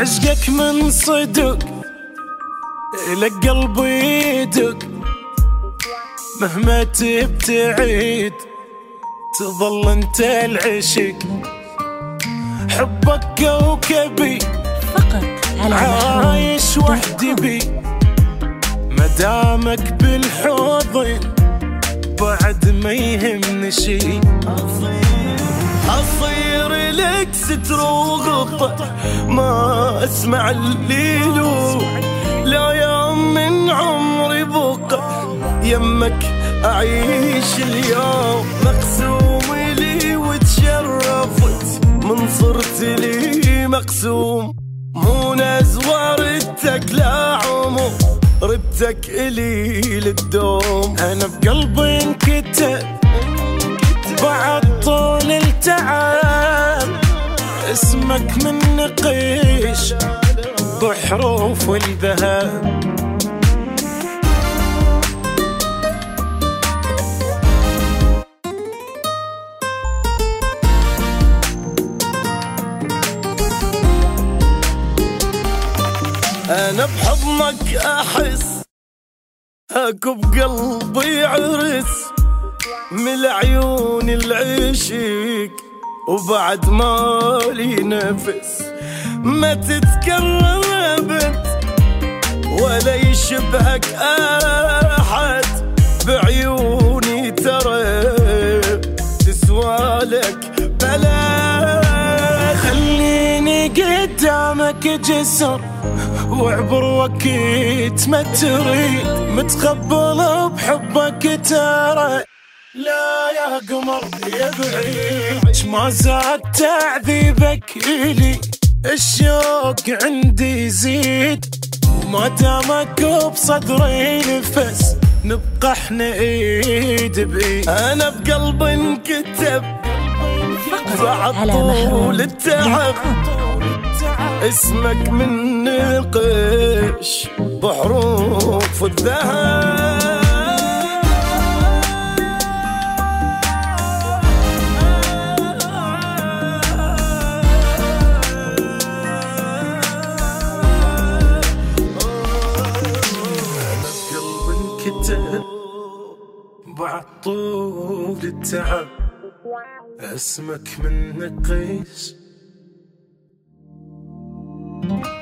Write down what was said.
عشقك من صدق لك قلبي يدق، مهما تبتعد تظل انت العشق. حبك كوكبي فقط على عايش وحدي بي، مدامك بالحضن بعد ما يهمني شي. أصير لك ستر وغطة ما أسمع الليل، لا يوم من عمري بقى يمك أعيش اليوم. مقسوم لي وتشرفت من صرت لي مقسوم، مو نزوة ردتك لا عمر، ردتك إلي للدوم. أنا بقلبي انكتب بعد طول التعب، اسمك من نقيش بحروف الذهب. أنا بحضنك أحس هاكو بقلبي عرس، من عيون العشق وبعد مالي نفس. ما تتكرر أبد ولا يشبهك أحد، بعيوني ترى تسوالك بلا. خليني قدامك جسر وعبر وقت ما تريد، متقبل بحبك ترى لا يا قمر يا بعيد. ما زاد تعذيبك إلي الشوق عندي يزيد، وما دامك بصدري نفس نبقى احنا ايد بايد. انا بقلبي انكتب بعد طول التعب، اسمك من نقش بحروف الذهب. بعد طول التعب اسمك من نقيس